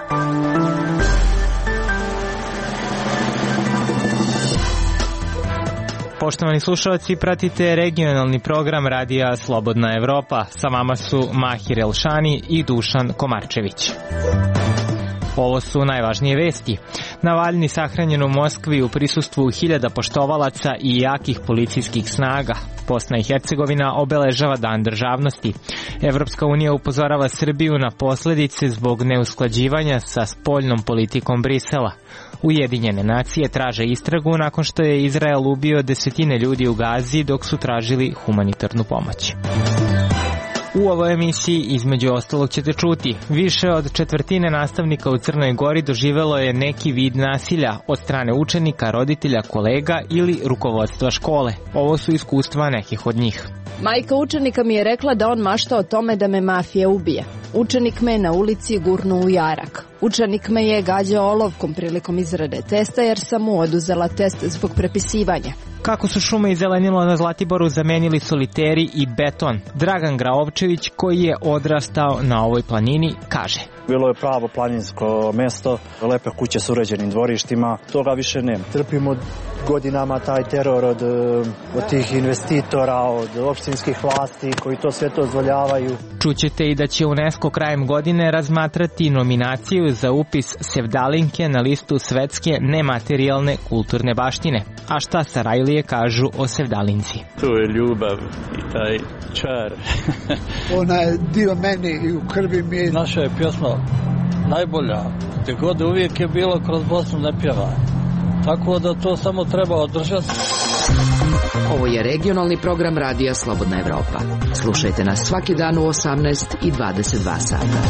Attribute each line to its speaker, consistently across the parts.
Speaker 1: Poštovani slušalci, pratite regionalni program radija Slobodna Evropa. Sa vama su Mahir Elšani i Dušan Komarčević. Ovo su najvažnije vesti. Navalni sahranjen u Moskvi u prisustvu hiljada poštovalaca i jakih policijskih snaga. Bosna i Hercegovina obeležava Dan državnosti. Evropska unija upozorava Srbiju na posledice zbog neusklađivanja sa spoljnom politikom Brisela. Ujedinjene nacije traže istragu nakon što je Izrael ubio desetine ljudi u Gazi dok su tražili humanitarnu pomoć. U ovoj emisiji između ostalog ćete čuti: više od četvrtine nastavnika u Crnoj Gori doživelo je neki vid nasilja od strane učenika, roditelja, kolega ili rukovodstva škole. Ovo su iskustva nekih od njih.
Speaker 2: Majka učenika mi je rekla da on mašta o tome da me mafija ubije. Učenik me je na ulici gurnuo u jarak. Učenik me je gađao olovkom prilikom izrade testa jer sam mu oduzela test zbog prepisivanja.
Speaker 1: Kako su šume i zelenilo na Zlatiboru zamenili soliteri i beton? Dragan Graovčević, koji je odrastao na ovoj planini, kaže:
Speaker 3: Bilo je pravo planinsko mesto, lepe kuće s uređenim dvorištima, toga više nema. Trpimo godinama taj teror od tih investitora, od opštinskih vlasti koji to sve to dozvoljavaju.
Speaker 1: Čućete i da će UNESCO krajem godine razmatrati nominaciju za upis Sevdalinke na listu svetske nematerijalne kulturne baštine. A šta Sarajlije kažu o Sevdalinci?
Speaker 4: Tu je ljubav i taj čar.
Speaker 5: Ona je dio meni i u krvi mi je.
Speaker 4: Naša je pjesma najbolja. Gde god uvijek je bilo kroz Bosnu ne pjeva. Tako da to samo treba održati.
Speaker 6: Ovo je regionalni program radija Slobodna Evropa. Slušajte nas svaki dan u 18 i 22 sata.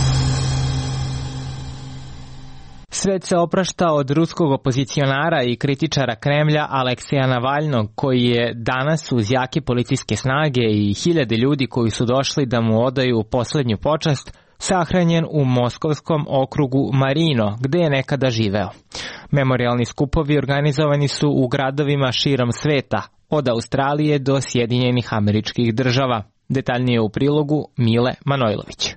Speaker 1: Svet se oprašta od ruskog opozicionara i kritičara Kremlja Alekseja Navalnog, koji je danas uz jake policijske snage i hiljade ljudi koji su došli da mu odaju poslednju počast, sahranjen u moskovskom okrugu Marino, gde je nekada živeo. Memorijalni skupovi organizovani su u gradovima širom sveta, od Australije do Sjedinjenih Američkih Država. Detaljnije u prilogu Mile Manojlović.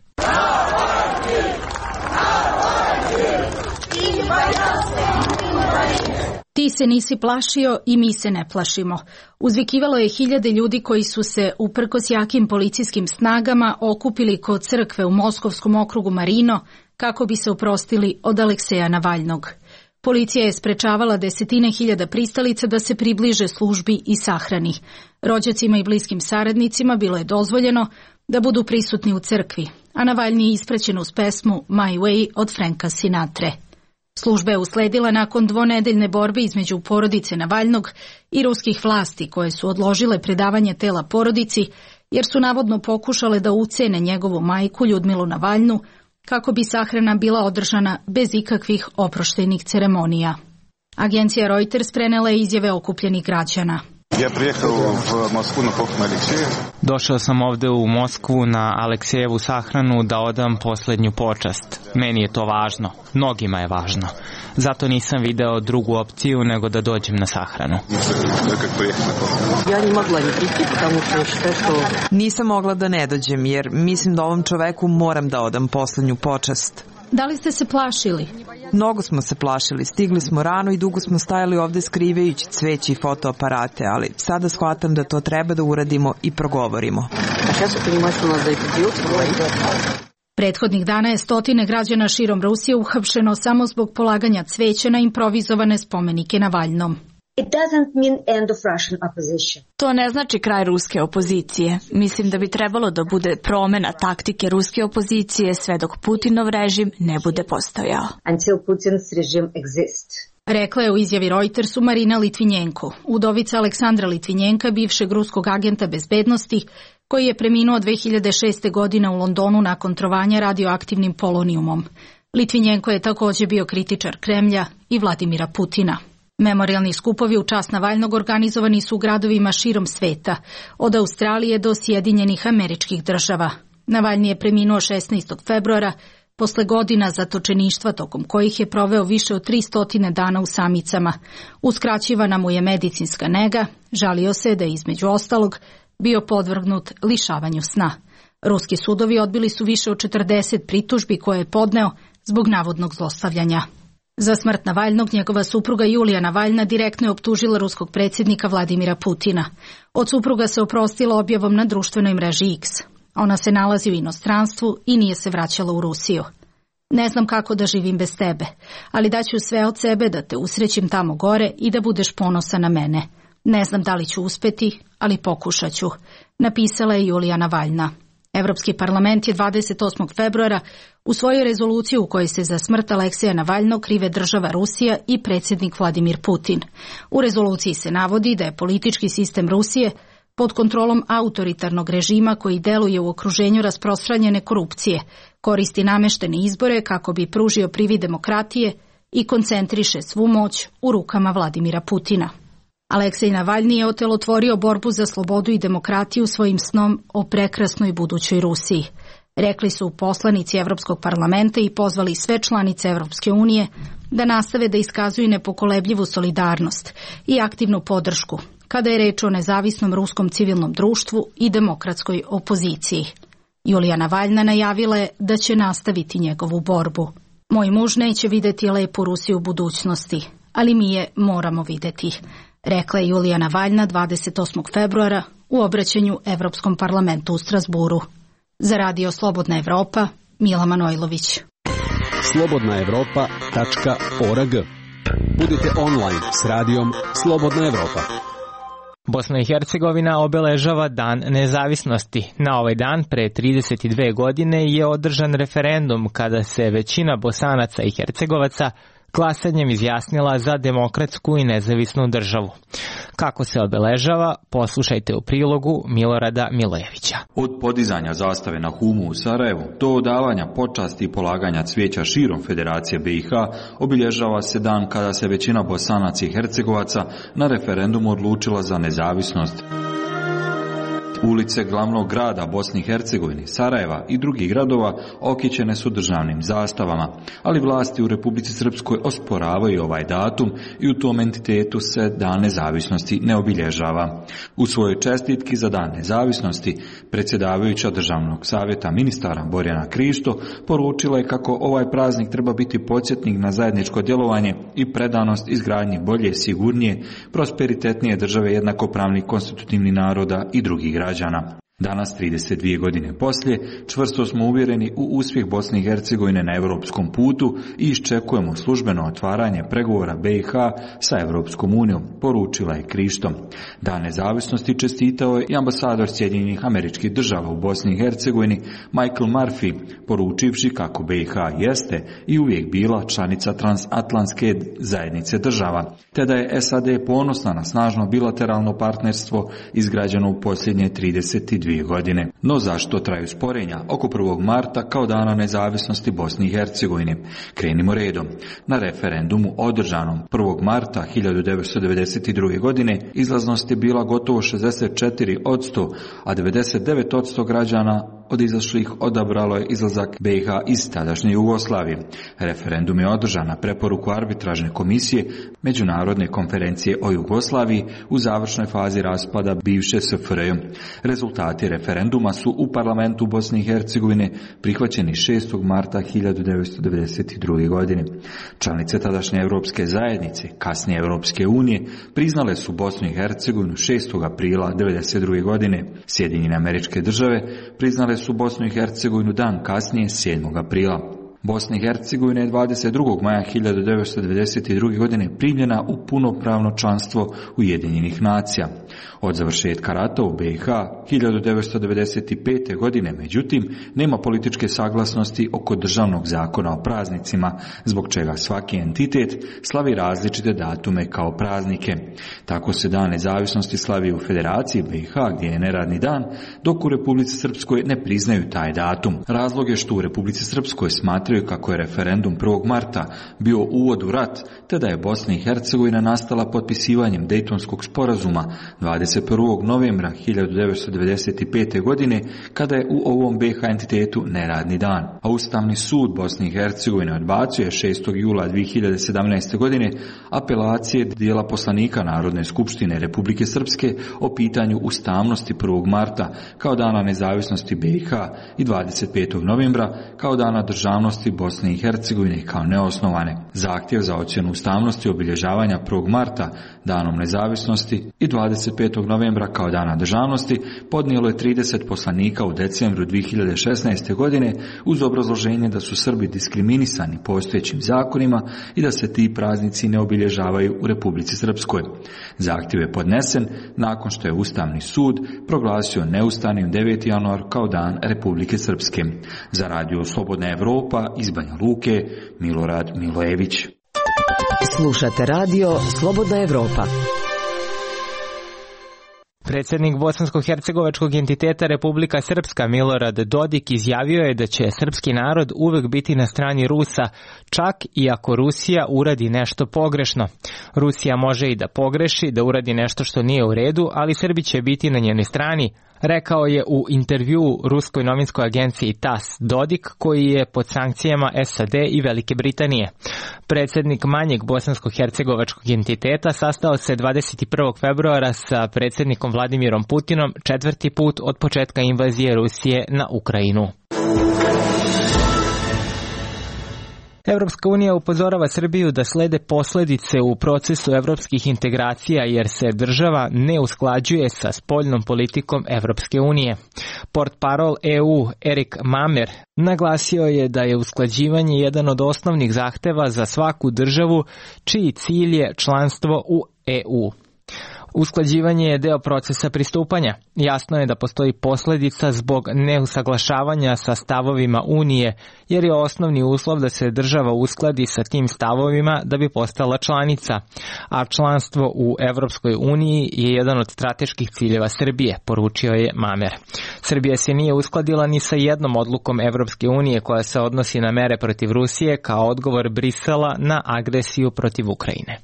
Speaker 7: Ti se nisi plašio i mi se ne plašimo. Uzvikivalo je hiljade ljudi koji su se, uprkos jakim policijskim snagama, okupili kod crkve u moskovskom okrugu Marino kako bi se oprostili od Alekseja Navalnog. Policija je sprečavala desetine hiljada pristalica da se približe službi i sahrani. Rođacima i bliskim saradnicima bilo je dozvoljeno da budu prisutni u crkvi, a Navalni je ispraćen uz pesmu My Way od Franka Sinatre. Služba je usledila nakon dvonedeljne borbe između porodice Navalnog i ruskih vlasti koje su odložile predavanje tela porodici jer su navodno pokušale da ucene njegovu majku Ljudmilu Navalnu kako bi sahrana bila održana bez ikakvih oproštajnih ceremonija. Agencija Reuters prenela je izjave okupljenih građana.
Speaker 8: Ja priехал в Москву на похорон Алексея.
Speaker 1: Došao sam ovde u Moskvu na Aleksejevu sahranu da odam poslednju počast. Meni je to važno, mnogima je važno. Zato nisam video drugu opciju nego da dođem na sahranu.
Speaker 9: Nisam mogla da ne dođem jer mislim da ovom čoveku moram da odam poslednju počast.
Speaker 7: Da li ste se plašili?
Speaker 9: Mnogo smo se plašili, stigli smo rano i dugo smo stajali ovde skrivajući cveće i fotoaparate, ali sada shvatam da to treba da uradimo i progovorimo.
Speaker 7: Prethodnih dana je stotine građana širom Rusije uhapšeno samo zbog polaganja cveća na improvizovane spomenike Navalnom.
Speaker 10: It doesn't mean end of Russian opposition.
Speaker 11: To ne znači kraj ruske opozicije. Mislim da bi trebalo da bude promena taktike ruske opozicije sve dok Putinov režim ne bude postojao.
Speaker 10: Until Putin's regime exists.
Speaker 7: Rekla je u izjavi Reutersu Marina Litvinjenko, udovica Aleksandra Litvinjenka, bivšeg ruskog agenta bezbednosti, koji je preminuo 2006. godine u Londonu nakon trovanja radioaktivnim polonijumom. Litvinjenko je takođe bio kritičar Kremlja i Vladimira Putina. Memorijalni skupovi u čast Navalnog organizovani su u gradovima širom sveta, od Australije do Sjedinjenih Američkih Država. Navalni je preminuo 16. februara, posle godina zatočeništva tokom kojih je proveo više od 300 dana u samicama. Uskraćivana mu je medicinska nega, žalio se da je između ostalog bio podvrgnut lišavanju sna. Ruski sudovi odbili su više od 40 pritužbi koje je podneo zbog navodnog zlostavljanja. Za smrt Navalnog njegova supruga Julija Navalna direktno je optužila ruskog predsjednika Vladimira Putina. Od supruga se oprostila objavom na društvenoj mreži X. Ona se nalazi u inostranstvu i nije se vraćala u Rusiju. Ne znam kako da živim bez tebe, ali daću sve od sebe da te usrećim tamo gore i da budeš ponosan na mene. Ne znam da li ću uspeti, ali pokušat ću, napisala je Julija Navalna. Evropski parlament je 28. februara usvojio rezoluciju u kojoj se za smrt Alekseja Navalnog krive država Rusija i predsjednik Vladimir Putin. U rezoluciji se navodi da je politički sistem Rusije pod kontrolom autoritarnog režima koji deluje u okruženju rasprostranjene korupcije, koristi nameštene izbore kako bi pružio privid demokratije i koncentriše svu moć u rukama Vladimira Putina. Aleksej Navalni je otelotvorio borbu za slobodu i demokratiju svojim snom o prekrasnoj budućoj Rusiji. Rekli su poslanici Evropskog parlamenta i pozvali sve članice Evropske unije da nastave da iskazuju nepokolebljivu solidarnost i aktivnu podršku kada je reč o nezavisnom ruskom civilnom društvu i demokratskoj opoziciji. Julija Navalna najavila je da će nastaviti njegovu borbu. Moj muž neće vidjeti lepu Rusiju u budućnosti, ali mi je moramo vidjeti, rekla je Julija Navalna 28. februara u obraćanju Evropskom parlamentu u Strasburu. Za Radio Slobodna Evropa, Mila Manojlović.
Speaker 12: slobodnaevropa.org. Budite online s radijom Slobodna Evropa.
Speaker 1: Bosna i Hercegovina obeležava Dan nezavisnosti. Na ovaj dan pre 32 godine je održan referendum kada se većina Bosanaca i Hercegovaca glasanjem izjasnila za demokratsku i nezavisnu državu. Kako se obeležava, poslušajte u prilogu Milorada Milojevića.
Speaker 13: Od podizanja zastave na Humu u Sarajevu do odavanja počasti i polaganja cvijeća širom Federacije BiH obilježava se dan kada se većina Bosanaca i Hercegovaca na referendumu odlučila za nezavisnost. Ulice glavnog grada Bosne i Hercegovine, Sarajeva i drugih gradova okićene su državnim zastavama, ali vlasti u Republici Srpskoj osporavaju ovaj datum i u tom entitetu se Dan nezavisnosti ne obilježava. U svojoj čestitki za Dan nezavisnosti predsjedavajuća Državnog savjeta ministara Borjana Krišto poručila je kako ovaj praznik treba biti podsjetnik na zajedničko djelovanje i predanost izgradnji bolje, sigurnije, prosperitetnije države jednakopravnih konstitutivnih naroda i drugih građana. Danas, 32 godine poslije, čvrsto smo uvjereni u uspjeh Bosne i Hercegovine na europskom putu i iščekujemo službeno otvaranje pregovora BiH sa Europskom unijom, poručila je Krišto. Dan nezavisnosti čestitao je i ambasador Sjedinjenih Američkih Država u Bosni i Hercegovini Michael Murphy, poručivši kako BiH jeste i uvijek bila članica transatlantske zajednice država, te da je SAD ponosna na snažno bilateralno partnerstvo izgrađeno u posljednje 32 godine. No zašto traju sporenja oko 1. marta kao Dana nezavisnosti Bosne i Hercegovine? Krenimo redom. Na referendumu održanom 1. marta 1992. godine izlaznost je bila gotovo 64%, a 99% građana od izašlih odabralo je izlazak BiH iz tadašnje Jugoslavije. Referendum je održan na preporuku arbitražne komisije Međunarodne konferencije o Jugoslaviji u završnoj fazi raspada bivše SFRJ. Rezultati referenduma su u parlamentu Bosne i Hercegovine prihvaćeni 6. marta 1992. godine. Članice tadašnje Europske zajednice, kasnije Europske unije, priznale su Bosnu i Hercegovinu 6. aprila 1992. godine. Sjedinjene Američke Države priznale su Bosnu i Hercegovinu dan kasnije, 7. aprila. Bosna i Hercegovina je 22. maja 1992. godine primljena u punopravno članstvo Ujedinjenih nacija. Od završetka rata u BiH 1995. godine, međutim, nema političke saglasnosti oko državnog zakona o praznicima, zbog čega svaki entitet slavi različite datume kao praznike. Tako se Dan nezavisnosti slavi u Federaciji BiH, gdje je neradni dan, dok u Republici Srpskoj ne priznaju taj datum. Razlog je što u Republici Srpskoj smatraju kako je referendum 1. marta bio uvod u rat, te da je Bosna i Hercegovina nastala potpisivanjem Dejtonskog sporazuma 21. novembra 1995. godine, kada je u ovom BiH entitetu neradni dan. A Ustavni sud Bosne i Hercegovine odbacio je 6. jula 2017. godine apelacije dijela poslanika Narodne skupštine Republike Srpske o pitanju ustavnosti 1. marta kao Dana nezavisnosti BiH i 25. novembra kao Dana državnosti ustavnosti Bosne i Hercegovine kao neosnovane. Zahtjev za ocjenu ustavnosti obilježavanja 1. marta, danom nezavisnosti, i 25. novembra kao dana državnosti podnijelo je 30 poslanika u decembru 2016. godine uz obrazloženje da su Srbi diskriminisani postojećim zakonima i da se ti praznici ne obilježavaju u Republici Srpskoj. Zahtjev je podnesen nakon što je Ustavni sud proglasio neustavnim 9. januar kao dan Republike Srpske. Za Radio Slobodna Evropa iz Banja Luke, Milorad Milojević.
Speaker 6: Slušate Radio Slobodna Evropa.
Speaker 1: Predsjednik bosansko-hercegovačkog entiteta Republika Srpska Milorad Dodik izjavio je da će srpski narod uvek biti na strani Rusa, čak i ako Rusija uradi nešto pogrešno. Rusija može i da pogreši, da uradi nešto što nije u redu, ali Srbi će biti na njenoj strani, rekao je u intervjuu ruskoj novinskoj agenciji TASS Dodik, koji je pod sankcijama SAD i Velike Britanije. Predsjednik manjeg bosansko-hercegovačkog entiteta sastao se 21. februara sa predsjednikom Vladimirom Putinom 4. put od početka invazije Rusije na Ukrajinu. Evropska unija upozorava Srbiju da slede posljedice u procesu evropskih integracija jer se država ne usklađuje sa spoljnom politikom Evropske unije. Portparol EU Erik Mamer naglasio je da je usklađivanje jedan od osnovnih zahteva za svaku državu čiji cilj je članstvo u EU. Usklađivanje je deo procesa pristupanja. Jasno je da postoji posljedica zbog neusaglašavanja sa stavovima Unije, jer je osnovni uslov da se država uskladi sa tim stavovima da bi postala članica, a članstvo u Evropskoj uniji je jedan od strateških ciljeva Srbije, poručio je Mamer. Srbija se nije uskladila ni sa jednom odlukom Evropske unije koja se odnosi na mere protiv Rusije kao odgovor Brisela na agresiju protiv Ukrajine.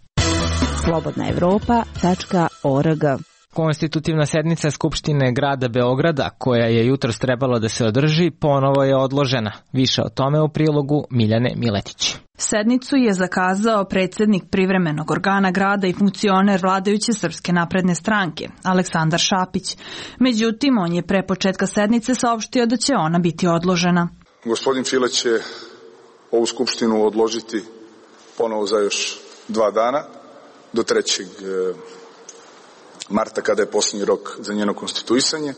Speaker 14: slobodnaevropa.org.
Speaker 1: Konstitutivna sednica Skupštine grada Beograda, koja je jutros trebalo da se održi, ponovo je odložena. Više o tome u prilogu Miljane Miletić.
Speaker 15: Sednicu je zakazao predsjednik privremenog organa grada i funkcioner vladajuće Srpske napredne stranke, Aleksandar Šapić. Međutim, on je pre početka sednice saopštio da će ona biti odložena.
Speaker 16: Gospodin File će ovu skupštinu odložiti ponovo za još 2 dana, do 3. marta kada je posljednji rok za njeno konstituisanje,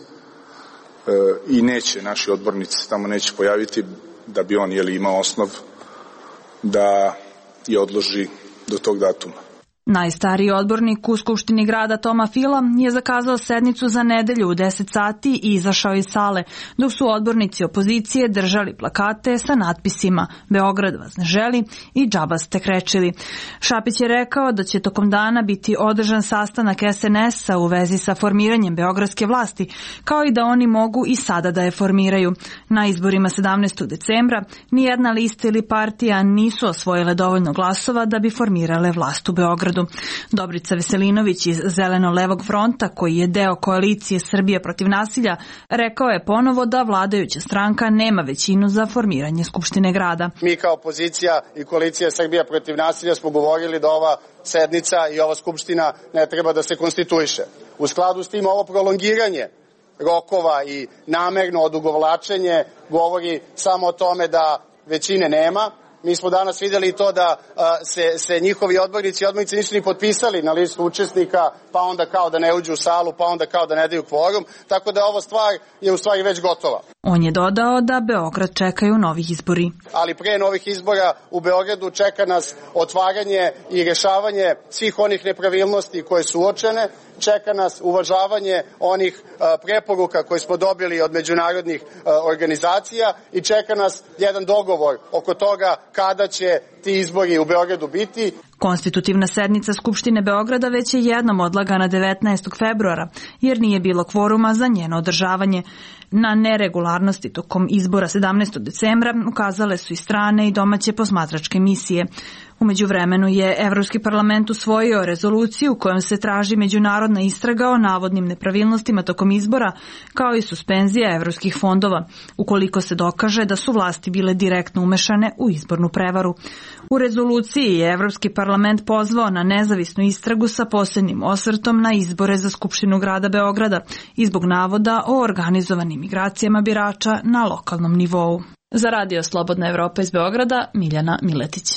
Speaker 16: i neće naši odbornici tamo neće pojaviti da bi on imao osnov da je odloži do tog datuma.
Speaker 15: Najstariji odbornik u Skupštini grada Toma Fila je zakazao sednicu za nedelju u 10 sati i izašao iz sale, dok su odbornici opozicije držali plakate sa natpisima Beograd vas ne želi i džaba ste krečili. Šapić je rekao da će tokom dana biti održan sastanak SNS-a u vezi sa formiranjem beogradske vlasti, kao i da oni mogu i sada da je formiraju. Na izborima 17. decembra nijedna lista ili partija nisu osvojile dovoljno glasova da bi formirale vlast u Beogradu. Dobrica Veselinović iz Zeleno-levog fronta, koji je deo koalicije Srbije protiv nasilja, rekao je ponovo da vladajuća stranka nema većinu za formiranje Skupštine grada.
Speaker 17: Mi kao opozicija i koalicija Srbija protiv nasilja smo govorili da ova sednica i ova Skupština ne treba da se konstituiše. U skladu s tim ovo prolongiranje rokova i namerno odugovlačenje govori samo o tome da većine nema. Mi smo danas vidjeli to da se njihovi odbornici nisu ni potpisali na listu učesnika, pa onda kao da ne uđu u salu, pa onda kao da ne daju kvorum, tako da ova stvar je u stvari već gotova.
Speaker 15: On je dodao da Beograd čekaju novih izbori.
Speaker 17: Ali pre novih izbora u Beogradu čeka nas otvaranje i rješavanje svih onih nepravilnosti koje su uočene, čeka nas uvažavanje onih preporuka koje smo dobili od međunarodnih organizacija i čeka nas jedan dogovor oko toga kada će ti izbori u Beogradu biti.
Speaker 15: Konstitutivna sednica Skupštine Beograda već je jednom odlagana 19. februara, jer nije bilo kvoruma za njeno održavanje. Na neregularnosti tokom izbora 17. decembra ukazale su i strane i domaće posmatračke misije. U međuvremenu je Evropski parlament usvojio rezoluciju kojom se traži međunarodna istraga o navodnim nepravilnostima tokom izbora, kao i suspenzija evropskih fondova, ukoliko se dokaže da su vlasti bile direktno umešane u izbornu prevaru. U rezoluciji je Evropski parlament pozvao na nezavisnu istragu sa posebnim osvrtom na izbore za Skupštinu grada Beograda i zbog navoda o organizovanim migracijama birača na lokalnom nivou. Za Radio Slobodna Evropa iz Beograda, Miljana Miletić.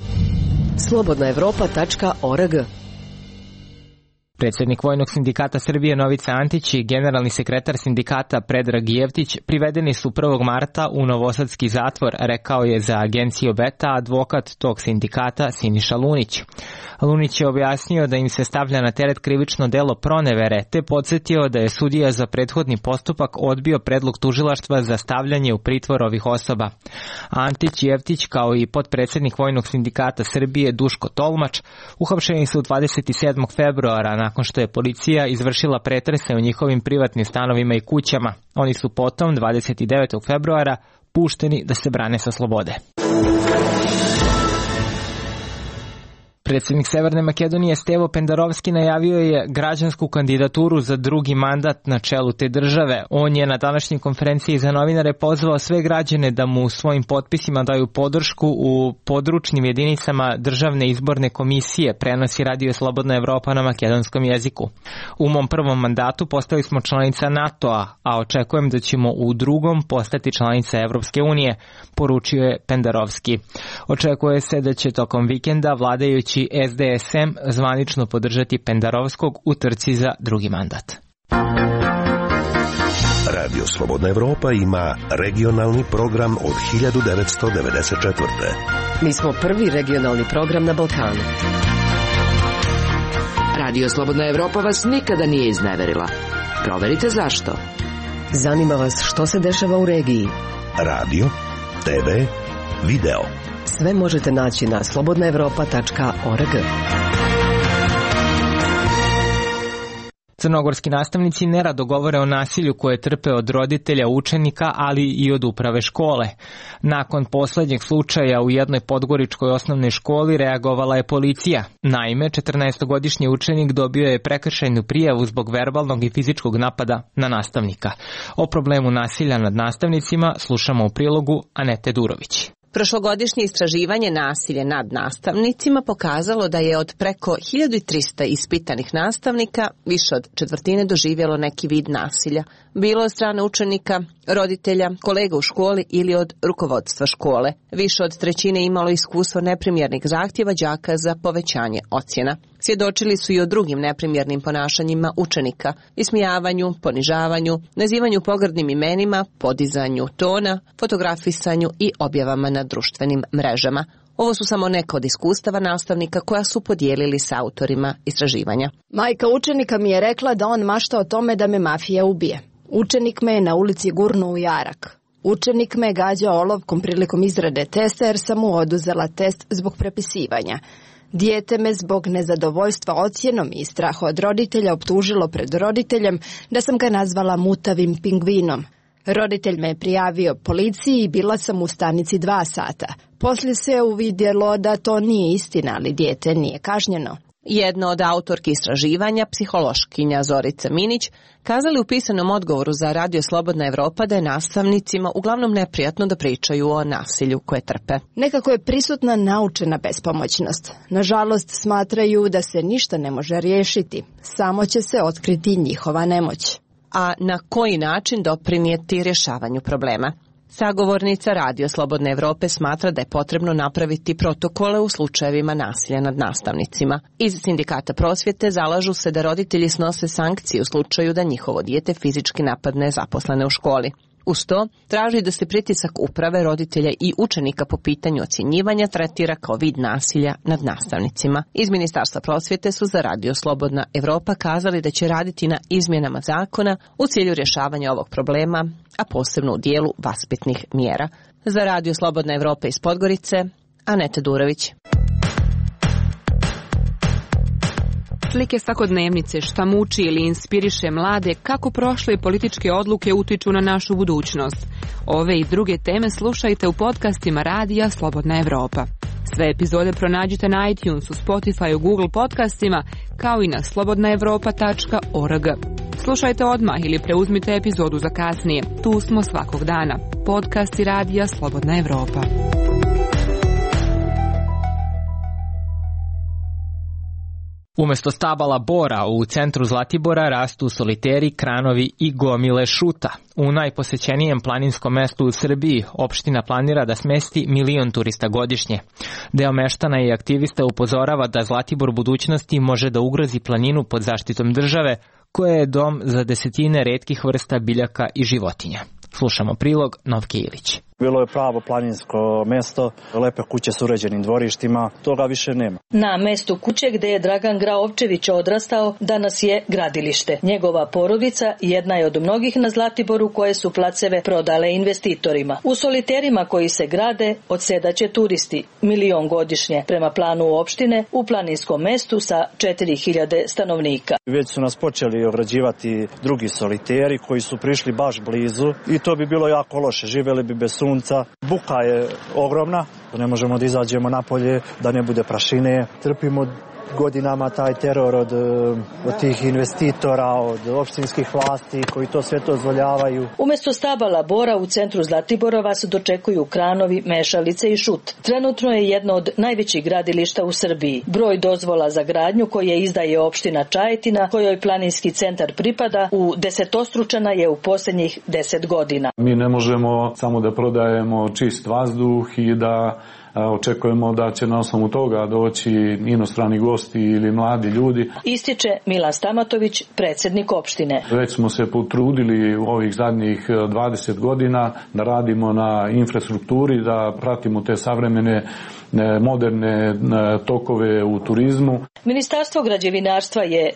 Speaker 6: slobodnaevropa.org.
Speaker 1: Predsjednik Vojnog sindikata Srbije Novica Antić i generalni sekretar sindikata Predrag Jevtić privedeni su 1. marta u novosadski zatvor, rekao je za agenciju Beta advokat tog sindikata Siniša Lunić. Lunić je objasnio da im se stavlja na teret krivično delo pronevere, te podsjetio da je sudija za prethodni postupak odbio predlog tužilaštva za stavljanje u pritvor ovih osoba. Antić i Jevtić, kao i potpredsjednik Vojnog sindikata Srbije Duško Tolmač, uhapšeni su 27. februara nakon što je policija izvršila pretrese u njihovim privatnim stanovima i kućama. Oni su potom 29. februara pušteni da se brane sa slobode. Predsjednik Severne Makedonije Stevo Pendarovski najavio je građansku kandidaturu za drugi mandat na čelu te države. On je na današnjoj konferenciji za novinare pozvao sve građane da mu svojim potpisima daju podršku u područnim jedinicama Državne izborne komisije, prenosi Radio Slobodna Evropa na makedonskom jeziku. U mom prvom mandatu postali smo članica NATO-a, a očekujem da ćemo u drugom postati članica Evropske unije, poručio je Pendarovski. Očekuje se da će tokom vikenda vladajući SDSM zvanično podržati Pendarovskog u trci za drugi mandat.
Speaker 14: Radio Slobodna Evropa ima regionalni program od 1994.
Speaker 6: Mi smo prvi regionalni program na Balkanu. Radio Slobodna Evropa vas nikada nije izneverila. Proverite zašto. Zanima vas što se dešava u regiji.
Speaker 14: Radio, TV, video.
Speaker 6: Sve možete naći na slobodnaevropa.org.
Speaker 1: Crnogorski nastavnici nerado govore o nasilju koje trpe od roditelja učenika, ali i od uprave škole. Nakon poslednjeg slučaja u jednoj podgoričkoj osnovnoj školi reagovala je policija. Naime, 14-godišnji učenik dobio je prekršajnu prijavu zbog verbalnog i fizičkog napada na nastavnika. O problemu nasilja nad nastavnicima slušamo u prilogu Anete Durović.
Speaker 18: Prošlogodišnje istraživanje nasilja nad nastavnicima pokazalo da je od preko 1300 ispitanih nastavnika više od četvrtine doživjelo neki vid nasilja, bilo od strane učenika, roditelja, kolega u školi ili od rukovodstva škole. Više od trećine imalo iskustvo neprimjernih zahtjeva đaka za povećanje ocjena. Svjedočili su i o drugim neprimjernim ponašanjima učenika, ismijavanju, ponižavanju, nazivanju pogrdnim imenima, podizanju tona, fotografisanju i objavama na društvenim mrežama. Ovo su samo neka od iskustava nastavnika koja su podijelili s autorima istraživanja.
Speaker 2: Majka učenika mi je rekla da on mašta o tome da me mafija ubije. Učenik me je na ulici gurnuo u jarak. Učenik me je gađao olovkom prilikom izrade testa jer sam mu oduzela test zbog prepisivanja. Dijete me zbog nezadovoljstva ocjenom i straha od roditelja optužilo pred roditeljem da sam ga nazvala mutavim pingvinom. Roditelj me je prijavio policiji i bila sam u stanici 2 sata. Poslije se uvidjelo da to nije istina, ali dijete nije kažnjeno.
Speaker 18: Jedna od autorki istraživanja, psihološkinja Zorica Minić, kazali u pisanom odgovoru za Radio Slobodna Evropa da je nastavnicima uglavnom neprijatno da pričaju o nasilju koje trpe.
Speaker 2: Nekako je prisutna naučena bespomoćnost. Nažalost, smatraju da se ništa ne može riješiti. Samo će se otkriti njihova nemoć.
Speaker 18: A na koji način doprinijeti rješavanju problema? Sagovornica Radio Slobodne Evrope smatra da je potrebno napraviti protokole u slučajevima nasilja nad nastavnicima. Iz Sindikata prosvjete zalažu se da roditelji snose sankcije u slučaju da njihovo dijete fizički napadne zaposlene u školi. Uz to, traži da se pritisak uprave, roditelja i učenika po pitanju ocjenjivanja tretira kao vid nasilja nad nastavnicima. Iz Ministarstva prosvjete su za Radio Slobodna Evropa kazali da će raditi na izmjenama zakona u cilju rješavanja ovog problema, a posebno u dijelu vaspitnih mjera. Za Radio Slobodna Evropa iz Podgorice, Anete Durović.
Speaker 19: Slike svakodnevnice, šta muči ili inspiriše mlade, kako prošle političke odluke utiču na našu budućnost. Ove i druge teme slušajte u podcastima Radija Slobodna Evropa. Sve epizode pronađite na iTunesu, Spotifyu, Google podcastima, kao i na slobodnaevropa.org. Slušajte odmah ili preuzmite epizodu za kasnije. Tu smo svakog dana. Podcasti Radija Slobodna Evropa.
Speaker 1: Umesto stabala bora u centru Zlatibora rastu soliteri, kranovi i gomile šuta. U najposećenijem planinskom mestu u Srbiji opština planira da smesti 1 milion turista godišnje. Deo meštana i aktivista upozorava da Zlatibor budućnosti može da ugrozi planinu pod zaštitom države, koja je dom za desetine retkih vrsta biljaka i životinja. Slušamo prilog Novke Ilić.
Speaker 3: Bilo je pravo planinsko mesto, lepe kuće s uređenim dvorištima, toga više nema.
Speaker 20: Na mestu kuće gde je Dragan Graovčević odrastao, danas je gradilište. Njegova porodica jedna je od mnogih na Zlatiboru koje su placeve prodale investitorima. U soliterima koji se grade odsedaće turisti, 1 milion godišnje, prema planu opštine u planinskom mestu sa 4000 stanovnika.
Speaker 3: Već su nas počeli ograđivati drugi soliteri koji su prišli baš blizu i to bi bilo jako loše, živeli bi bez sunca. Buka je ogromna, ne možemo da izađemo napolje, da ne bude prašine. Trpimo godinama taj teror od tih investitora, od opštinskih vlasti koji to sve dozvoljavaju.
Speaker 20: Umesto stabala bora u centru Zlatibora vas dočekuju kranovi, mešalice i šut. Trenutno je jedno od najvećih gradilišta u Srbiji. Broj dozvola za gradnju koje izdaje opština Čajetina, kojoj planinski centar pripada, u desetostručana je u posljednjih 10 godina.
Speaker 21: Mi ne možemo samo da prodajemo čist vazduh i da očekujemo da će na osnovu toga doći inostrani gosti ili mladi ljudi.
Speaker 20: Ističe Milan Stamatović, predsjednik opštine.
Speaker 21: Već smo se potrudili u ovih zadnjih 20 godina da radimo na infrastrukturi, da pratimo te savremene moderne tokove u turizmu.
Speaker 20: Ministarstvo građevinarstva je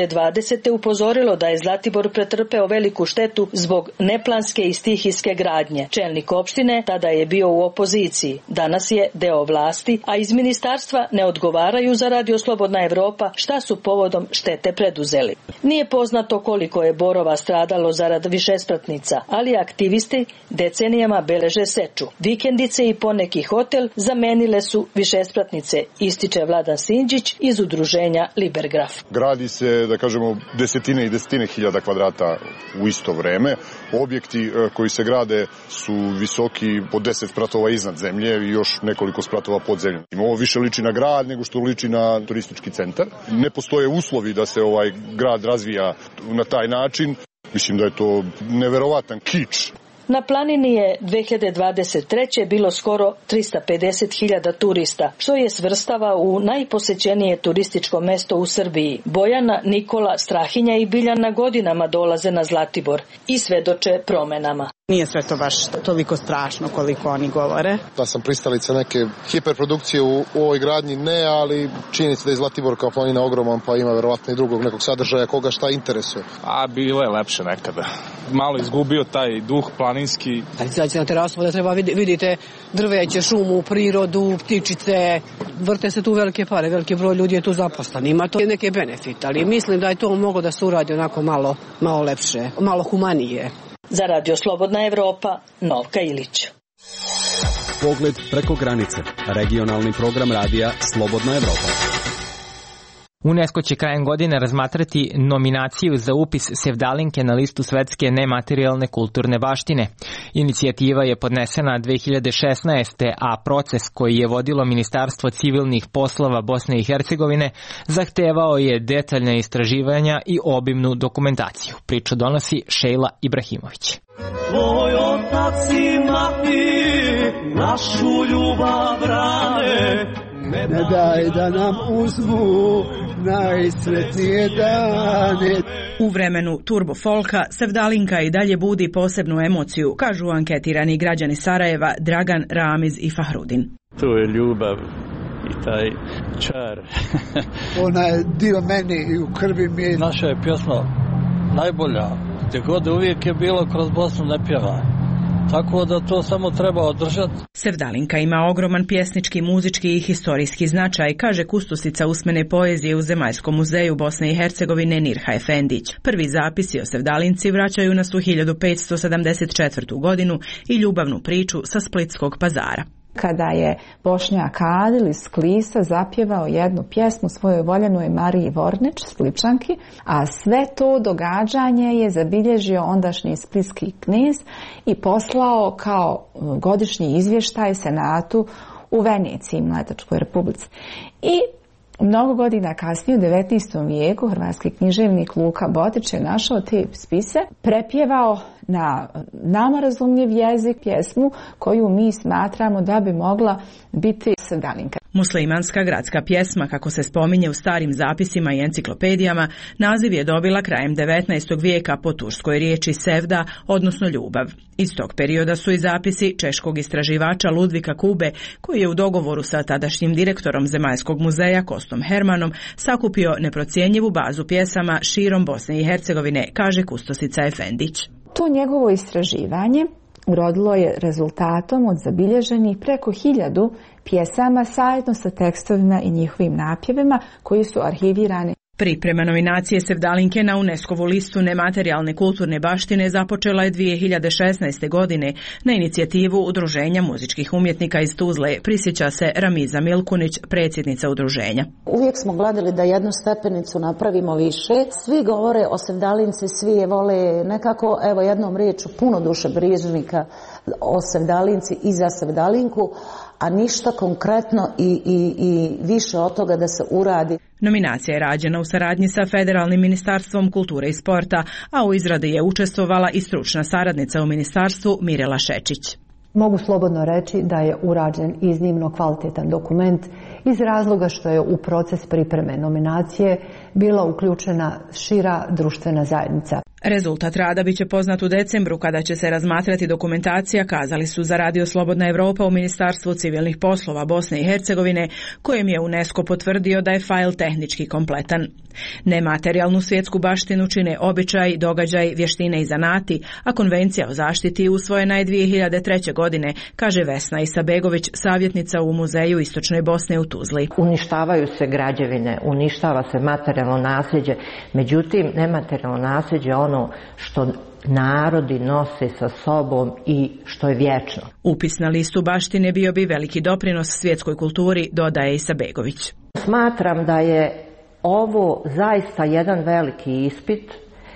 Speaker 20: 2020. upozorilo da je Zlatibor pretrpeo veliku štetu zbog neplanske i stihijske gradnje. Čelnik opštine tada je bio u opoziciji, danas je deo vlasti, a iz ministarstva ne odgovaraju za Radio Slobodna Evropa šta su povodom štete preduzeli. Nije poznato koliko je borova stradalo zarad višespratnica, ali aktivisti decenijama beleže seču. Vikendice i poneki hotel zamenile su višespratnice, ističe Vladan Sinđić iz udruženja Libergraf.
Speaker 22: Gradi se, da kažemo, desetine i desetine hiljada kvadrata u isto vreme. Objekti koji se grade su visoki po 10 spratova iznad zemlje i još nekoliko spratova pod zemljom. Ovo više liči na grad nego što liči na turistički centar. Ne postoje uslovi da se ovaj grad razvija na taj način. Mislim da je to neverovatan kič.
Speaker 20: Na planini je 2023. bilo skoro 350.000 turista, što je svrstava u najposećenije turističko mesto u Srbiji. Bojana, Nikola, Strahinja i Biljana godinama dolaze na Zlatibor i svedoče promenama.
Speaker 23: Nije sve to baš toliko strašno koliko oni govore.
Speaker 24: Da sam pristalica neke hiperprodukcije u ovoj gradnji, ne, ali činjenica da je Zlatibor kao planina ogroman, pa ima verovatno i drugog nekog sadržaja koga šta interesuje.
Speaker 25: A bilo je lepše nekada. Malo izgubio taj duh planinski.
Speaker 23: Da izađete na terasu da treba vidite drveće, šumu, prirodu, ptičice. Vrte se tu velike pare, veliki broj ljudi je tu zaposlen. Ima to neke benefite, ali mislim da je to moglo da se uradi onako malo lepše, malo humanije.
Speaker 20: Za Radio Slobodna Evropa, Novka Ilić.
Speaker 12: Pogled preko granice. Regionalni program radija Slobodna Evropa.
Speaker 1: UNESCO će krajem godine razmatrati nominaciju za upis Sevdalinke na listu svetske nematerijalne kulturne baštine. Inicijativa je podnesena 2016. a proces koji je vodilo Ministarstvo civilnih poslova Bosne i Hercegovine zahtevao je detaljne istraživanja i obimnu dokumentaciju. Priču donosi Šejla Ibrahimović.
Speaker 26: Tvoj otac i mati našu ljubav brane,
Speaker 5: ne daj da nam uzmu najsretnije dane.
Speaker 15: U vremenu turbo folka Sevdalinka i dalje budi posebnu emociju, kažu anketirani građani Sarajeva Dragan, Ramiz i Fahrudin.
Speaker 4: To je ljubav i taj čar.
Speaker 5: Ona je dio meni i u krvi mi je.
Speaker 4: Naša je pjesma najbolja. Gdje god uvijek je bilo kroz Bosnu ne pjeva. Tako da to samo treba održati.
Speaker 15: Sevdalinka ima ogroman pjesnički, muzički i historijski značaj, kaže kustosica usmene poezije u Zemaljskom muzeju Bosne i Hercegovine Nirha Efendić. Prvi zapisi o Sevdalinci vraćaju nas u 1574. godinu i ljubavnu priču sa Splitskog pazara.
Speaker 27: Kada je Bošnjak Adil iz Klisa zapjevao jednu pjesmu svojoj voljenoj Mariji Vornić, Spličanki, a sve to događanje je zabilježio ondašnji splitski knez i poslao kao godišnji izvještaj Senatu u Veneciji, Mletačkoj republici. I Mnogo godina kasnije, u 19. vijeku, hrvatski književnik Luka Botić je našao te spise, prepjevao na nama razumljiv jezik pjesmu koju mi smatramo da bi mogla biti sevdalinka.
Speaker 7: Muslimanska gradska pjesma, kako se spominje u starim zapisima i enciklopedijama, naziv je dobila krajem 19. vijeka po turskoj riječi sevda, odnosno ljubav. Iz tog perioda su i zapisi češkog istraživača Ludvika Kube, koji je u dogovoru sa tadašnjim direktorom Zemaljskog muzeja Kostom Hermanom sakupio neprocjenjivu bazu pjesama širom Bosne i Hercegovine, kaže Kustosica Efendić.
Speaker 27: To njegovo istraživanje urodilo je rezultatom od zabilježenih preko 1000 pjesama zajedno sa tekstovima i njihovim napjevima koji su arhivirani.
Speaker 7: Priprema nominacije sevdalinke na UNESCO-vu listu nematerijalne kulturne baštine započela je 2016. godine na inicijativu Udruženja muzičkih umjetnika iz Tuzle, prisjeća se Ramiza Milkunić, predsjednica udruženja.
Speaker 8: Uvijek smo gledali da jednu stepenicu napravimo više. Svi govore o sevdalinci, svi je vole nekako, evo jednom riječu, puno dušebrižnika o sevdalinci i za sevdalinku, a ništa konkretno i više od toga da se uradi.
Speaker 7: Nominacija je rađena u saradnji sa Federalnim ministarstvom kulture i sporta, a u izradi je učestvovala i stručna saradnica u ministarstvu Mirela Šečić.
Speaker 9: Mogu slobodno reći da je urađen iznimno kvalitetan dokument iz razloga što je u proces pripreme nominacije bila uključena šira društvena zajednica.
Speaker 7: Rezultat rada biće poznat u decembru kada će se razmatrati dokumentacija, kazali su za Radio Slobodna Evropa u Ministarstvu civilnih poslova Bosne i Hercegovine, kojem je UNESCO potvrdio da je fajl tehnički kompletan. Nematerijalnu svjetsku baštinu čine običaj, događaj, vještine i zanati, a konvencija o zaštiti usvojena je 2003. godine, kaže Vesna Isabegović, savjetnica u Muzeju Istočne Bosne u Tuzli.
Speaker 10: Uništavaju se građevine, uništava se materijalno nasljeđe, međutim nematerijalno nasljeđe ono što narodi nose sa sobom i što je vječno.
Speaker 7: Upis na listu baštine bio bi veliki doprinos svjetskoj kulturi, dodaje Isabegović.
Speaker 10: Smatram da je ovo zaista jedan veliki ispit,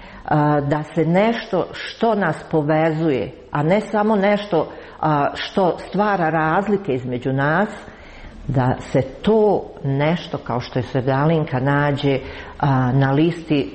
Speaker 10: da se nešto što nas povezuje, a ne samo nešto što stvara razlike između nas, da se to nešto kao što je sevdalinka nađe na listi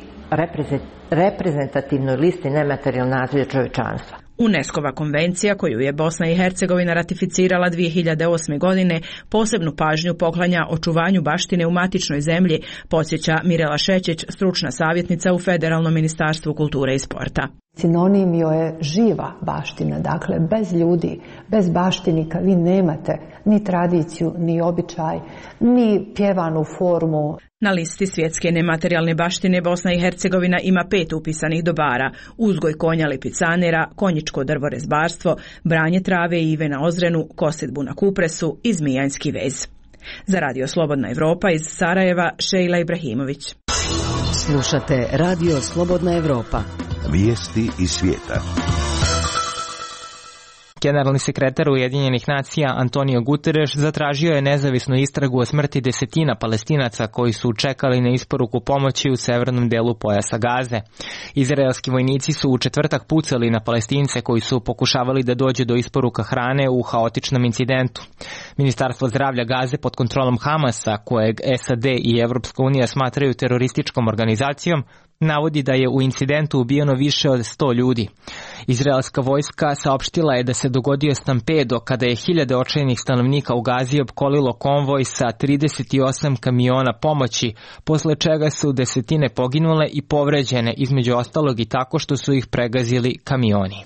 Speaker 10: reprezentativnoj listi nematerijalnog nasljeđa čovječanstva.
Speaker 7: UNESCO-va konvencija, koju je Bosna i Hercegovina ratificirala 2008. godine, posebnu pažnju poklanja očuvanju baštine u matičnoj zemlji, podsjeća Mirela Šečić, stručna savjetnica u Federalnom ministarstvu kulture i sporta.
Speaker 9: Sinonim je živa baština, dakle bez ljudi, bez baštinika vi nemate ni tradiciju, ni običaj, ni pjevanu formu.
Speaker 7: Na listi svjetske nematerijalne baštine Bosna i Hercegovina ima 5 upisanih dobara: uzgoj konja lipicanera, konjičko drvorezbarstvo, branje trave i ive na Ozrenu, kosidbu na Kupresu i zmijanjski vez. Za Radio Slobodna Evropa iz Sarajeva, Šejla Ibrahimović.
Speaker 6: Slušate Radio Slobodna Evropa.
Speaker 14: Vijesti iz svijeta.
Speaker 1: Generalni sekretar Ujedinjenih nacija Antonio Guterres zatražio je nezavisnu istragu o smrti desetina Palestinaca koji su čekali na isporuku pomoći u severnom delu pojasa Gaze. Izraelski vojnici su u četvrtak pucali na Palestince koji su pokušavali da dođu do isporuka hrane u haotičnom incidentu. Ministarstvo zdravlja Gaze pod kontrolom Hamasa, kojeg SAD i Evropska unija smatraju terorističkom organizacijom, navodi da je u incidentu ubijeno više od 100 ljudi. Izraelska vojska saopštila je da se dogodio stampedo kada je hiljade očajnih stanovnika u Gazi opkolilo konvoj sa 38 kamiona pomoći, posle čega su desetine poginule i povređene, između ostalog i tako što su ih pregazili kamioni.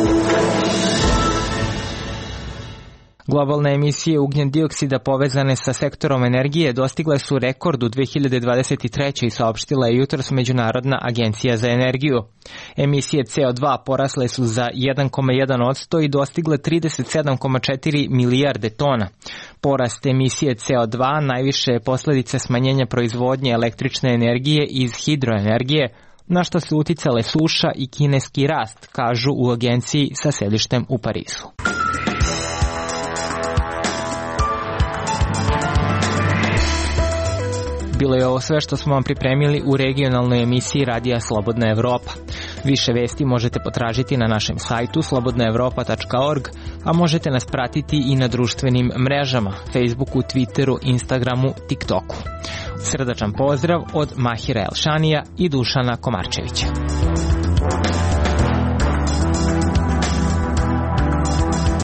Speaker 1: Globalne emisije ugljen dioksida povezane sa sektorom energije dostigle su rekord u 2023. i saopštila je jutros Međunarodna agencija za energiju. Emisije CO2 porasle su za 1,1% i dostigle 37,4 milijarde tona. Porast emisije CO2 najviše je posljedica smanjenja proizvodnje električne energije iz hidroenergije, na što su uticale suša i kineski rast, kažu u agenciji sa sedištem u Parizu. Bilo je ovo sve što smo vam pripremili u regionalnoj emisiji Radija Slobodna Evropa. Više vesti možete potražiti na našem sajtu slobodnaevropa.org, a možete nas pratiti i na društvenim mrežama, Facebooku, Twitteru, Instagramu, TikToku. Srdačan pozdrav od Mahira Elšanija i Dušana Komarčevića.